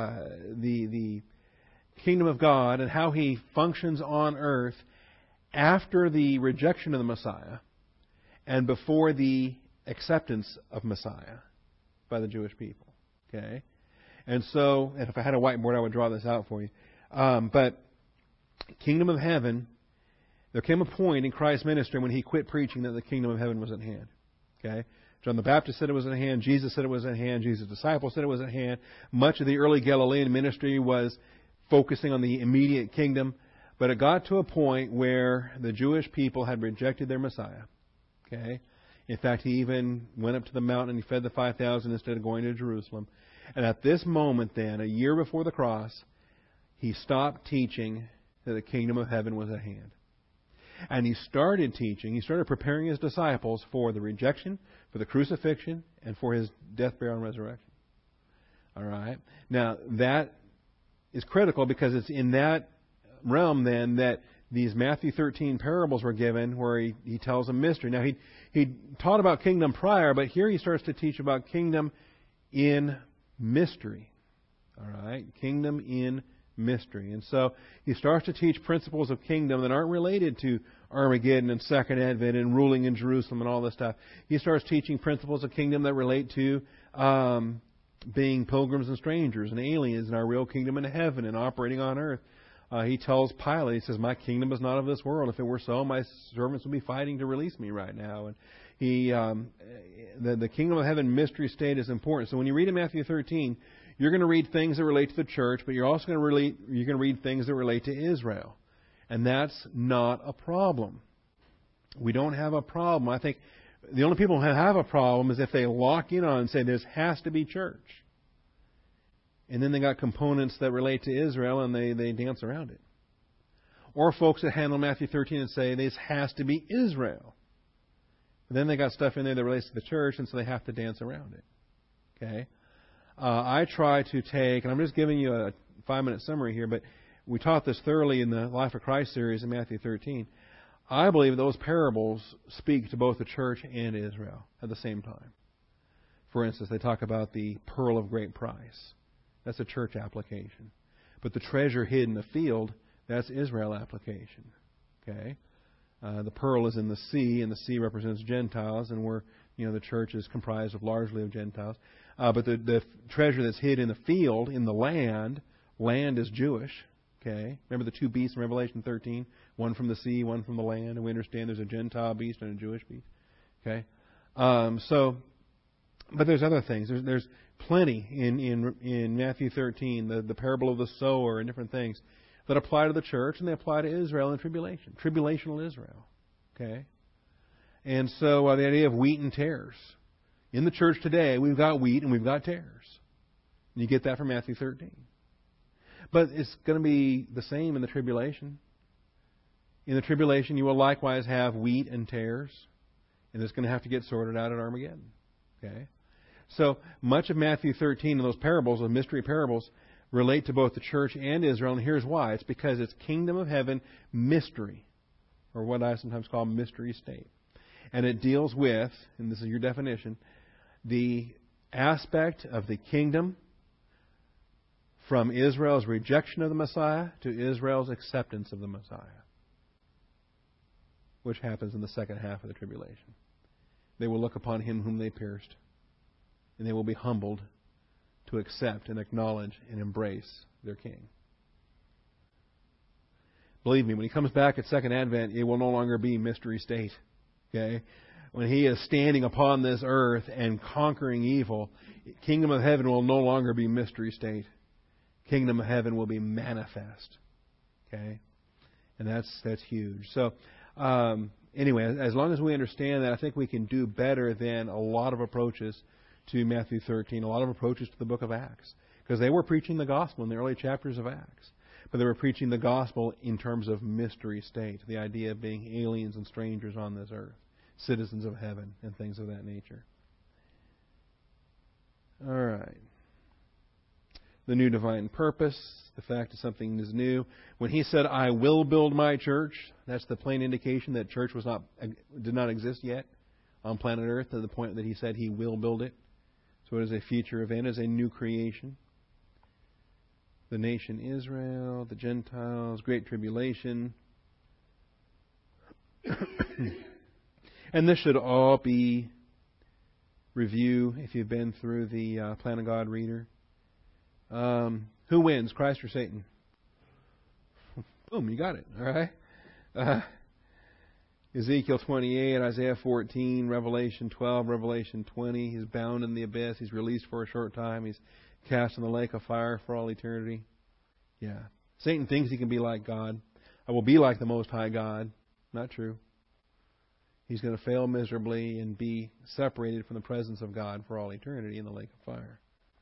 kingdom of God and how He functions on earth after the rejection of the Messiah and before the acceptance of Messiah by the Jewish people. Okay? And so, and if I had a whiteboard, I would draw this out for you. But kingdom of heaven, there came a point in Christ's ministry when He quit preaching that the kingdom of heaven was at hand. Okay? John the Baptist said it was at hand. Jesus said it was at hand. Jesus' disciples said it was at hand. Much of the early Galilean ministry was focusing on the immediate kingdom. But it got to a point where the Jewish people had rejected their Messiah. Okay? In fact, He even went up to the mountain and He fed the 5,000 instead of going to Jerusalem. And at this moment then, a year before the cross, He stopped teaching that the kingdom of heaven was at hand. And He started teaching, He started preparing His disciples for the rejection, for the crucifixion, and for His death, burial, and resurrection. All right? Now, that is critical because it's in that realm then that these Matthew 13 parables were given where he tells a mystery. Now, he taught about kingdom prior, but here he starts to teach about kingdom in mystery. All right? Kingdom in mystery. And so he starts to teach principles of kingdom that aren't related to Armageddon and Second Advent and ruling in Jerusalem and all this stuff. He starts teaching principles of kingdom that relate to being pilgrims and strangers and aliens in our real kingdom in heaven and operating on earth. He tells Pilate, he says, my kingdom is not of this world. If it were so, my servants would be fighting to release me right now. And the kingdom of heaven mystery state is important. So when you read in Matthew 13, you're going to read things that relate to the church, but you're also going to read things that relate to Israel. And that's not a problem. We don't have a problem. I think the only people who have a problem is if they lock in on and say there has to be church. And then they got components that relate to Israel and they dance around it. Or folks that handle Matthew 13 and say this has to be Israel. But then they got stuff in there that relates to the church, and so they have to dance around it. Okay? I try to take, and I'm just giving you a 5-minute summary here, but we taught this thoroughly in the Life of Christ series in Matthew 13. I believe those parables speak to both the church and Israel at the same time. For instance, they talk about the pearl of great price. That's a church application. But the treasure hid in the field, that's Israel application. Okay? The pearl is in the sea, and the sea represents Gentiles, and the church is comprised of largely of Gentiles. But the treasure that's hid in the field, in the land is Jewish. Okay? Remember the two beasts in Revelation 13? One from the sea, one from the land. And we understand there's a Gentile beast and a Jewish beast. Okay? But there's other things. There's plenty in Matthew 13, the parable of the sower and different things that apply to the church and they apply to Israel in tribulation. Tribulational Israel. Okay? And so the idea of wheat and tares. In the church today, we've got wheat and we've got tares. And you get that from Matthew 13. But it's going to be the same in the tribulation. In the tribulation, you will likewise have wheat and tares. And it's going to have to get sorted out at Armageddon. Okay? So much of Matthew 13 and those parables, those mystery parables, relate to both the church and Israel. And here's why. It's because it's kingdom of heaven mystery, or what I sometimes call mystery state. And it deals with, and this is your definition, the aspect of the kingdom from Israel's rejection of the Messiah to Israel's acceptance of the Messiah, which happens in the second half of the tribulation. They will look upon Him whom they pierced, and they will be humbled to accept and acknowledge and embrace their King. Believe me, when He comes back at Second Advent, it will no longer be mystery state. Okay? When He is standing upon this earth and conquering evil, kingdom of heaven will no longer be mystery state. Kingdom of heaven will be manifest. Okay? And that's huge. So, anyway, as long as we understand that, I think we can do better than a lot of approaches to Matthew 13, a lot of approaches to the book of Acts, because they were preaching the gospel in the early chapters of Acts. But they were preaching the gospel in terms of mystery state, the idea of being aliens and strangers on this earth, citizens of heaven, and things of that nature. All right. The new divine purpose, the fact that something is new. When he said, I will build my church, that's the plain indication that church did not exist yet on planet Earth to the point that he said he will build it. So it is a future event, it is a new creation. The nation Israel, the Gentiles, Great Tribulation. And this should all be review if you've been through the Plan of God reader. Who wins, Christ or Satan? Boom, you got it. All right. Ezekiel 28, Isaiah 14, Revelation 12, Revelation 20. He's bound in the abyss. He's released for a short time. He's cast in the lake of fire for all eternity. Yeah. Satan thinks he can be like God. I will be like the Most High God. Not true. He's going to fail miserably and be separated from the presence of God for all eternity in the lake of fire.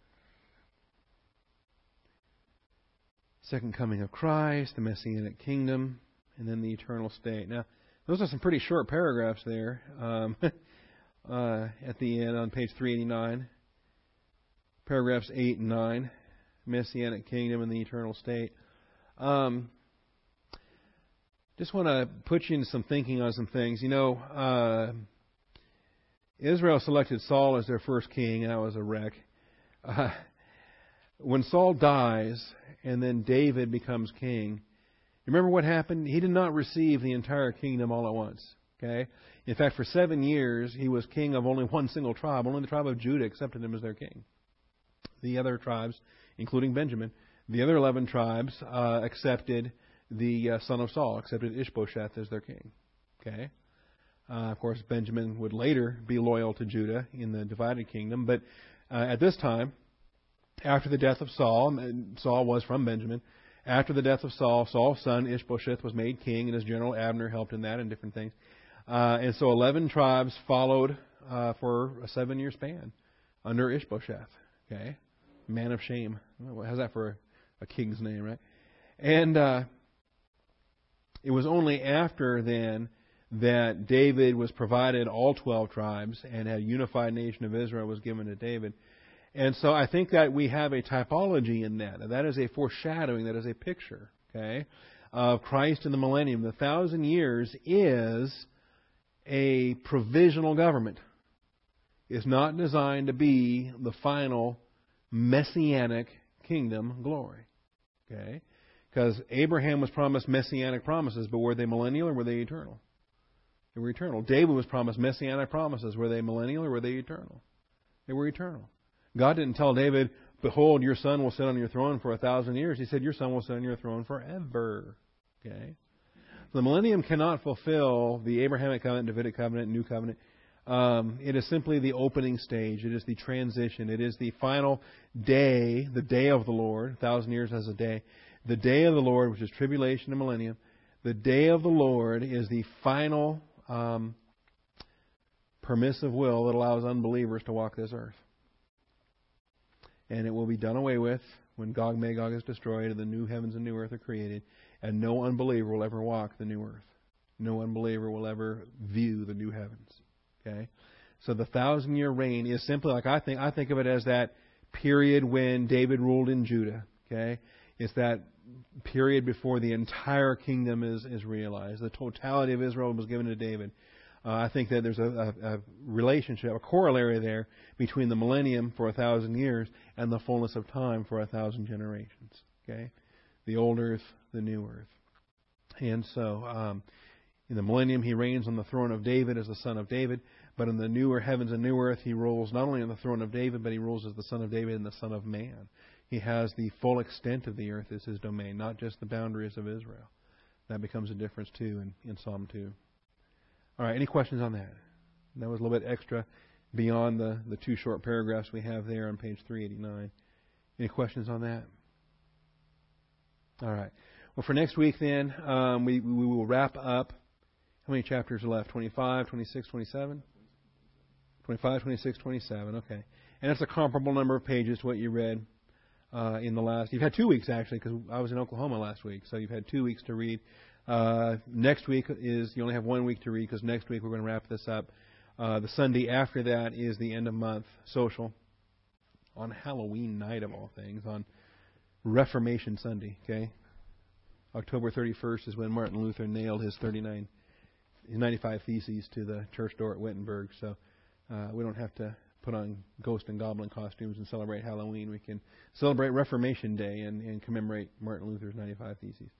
Second coming of Christ, the Messianic kingdom, and then the eternal state. Now, those are some pretty short paragraphs there at the end on page 389. Paragraphs 8 and 9, Messianic kingdom and the eternal state. Just want to put you into some thinking on some things. You know, Israel selected Saul as their first king, and that was a wreck. When Saul dies and then David becomes king, you remember what happened? He did not receive the entire kingdom all at once. Okay? In fact, for 7 years, he was king of only one single tribe. Only the tribe of Judah accepted him as their king. The other tribes, including Benjamin, the other 11 tribes accepted the son of Saul, accepted Ishbosheth as their king. Okay? Of course, Benjamin would later be loyal to Judah in the divided kingdom. But at this time, after the death of Saul, and Saul was from Benjamin, after the death of Saul, Saul's son Ishbosheth was made king, and his general Abner helped in that and different things. And so 11 tribes followed for a 7-year span under Ishbosheth. Okay? Man of shame. How's that for a king's name, right? And it was only after then that David was provided all 12 tribes and a unified nation of Israel was given to David. And so I think that we have a typology in that. That is a foreshadowing, that is a picture, okay, of Christ in the millennium. The 1,000 years is a provisional government. It's not designed to be the final messianic kingdom glory, okay? Because Abraham was promised messianic promises, but were they millennial or were they eternal? They were eternal. David was promised messianic promises. Were they millennial or were they eternal? They were eternal. God didn't tell David, behold, your son will sit on your throne for 1,000 years. He said, your son will sit on your throne forever. Okay? The millennium cannot fulfill the Abrahamic covenant, Davidic covenant, New covenant. It is simply the opening stage. It is the transition. It is the final day, the day of the Lord. 1,000 years as a day. The day of the Lord, which is tribulation and millennium. The day of the Lord is the final permissive will that allows unbelievers to walk this earth. And it will be done away with when Gog Magog is destroyed and the new heavens and new earth are created. And no unbeliever will ever walk the new earth. No unbeliever will ever view the new heavens. Okay? So the 1,000-year reign is simply like I think of it as that period when David ruled in Judah. Okay? It's that period before the entire kingdom is realized. The totality of Israel was given to David. I think that there's a relationship, a corollary there between the millennium for 1,000 years and the fullness of time for 1,000 generations. Okay, the old earth, the new earth, and so in the millennium he reigns on the throne of David as the son of David. But in the newer heavens and new earth, he rules not only on the throne of David, but he rules as the son of David and the son of man. He has the full extent of the earth as his domain, not just the boundaries of Israel. That becomes a difference too in Psalm 2. All right, any questions on that? That was a little bit extra beyond the 2 short paragraphs we have there on page 389. Any questions on that? All right. Well, for next week then, we will wrap up. How many chapters are left? 25, 26, 27? 25, 26, 27, okay. and it's a comparable number of pages to what you read in the last. You've had 2 weeks actually, because I was in Oklahoma last week, so you've had 2 weeks to read. Next week is you only have 1 week to read, because next week we're going to wrap this up. The Sunday after that is the end of month social on Halloween night of all things, on Reformation Sunday. Okay, October 31st is when Martin Luther nailed his 95 Theses to the church door at Wittenberg. So we don't have to put on ghost and goblin costumes and celebrate Halloween. We can celebrate Reformation Day and commemorate Martin Luther's 95 Theses.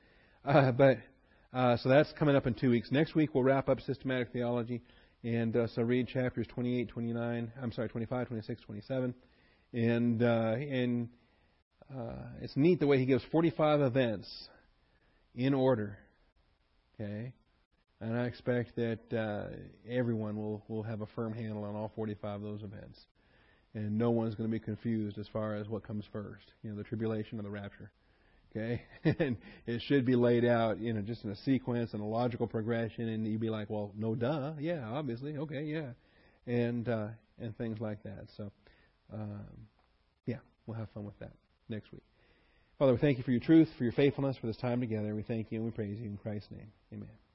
So that's coming up in 2 weeks. Next week we'll wrap up systematic theology, and so read chapters 28, 29. I'm sorry, 25, 26, 27, and it's neat the way he gives 45 events in order. Okay. And I expect that everyone will have a firm handle on all 45 of those events. And no one's going to be confused as far as what comes first, the tribulation or the rapture. Okay? And it should be laid out, just in a sequence and a logical progression, and you'd be like, well, no duh. Yeah, obviously. Okay, yeah. And things like that. So, yeah, we'll have fun with that next week. Father, we thank you for your truth, for your faithfulness, for this time together. We thank you and we praise you in Christ's name. Amen.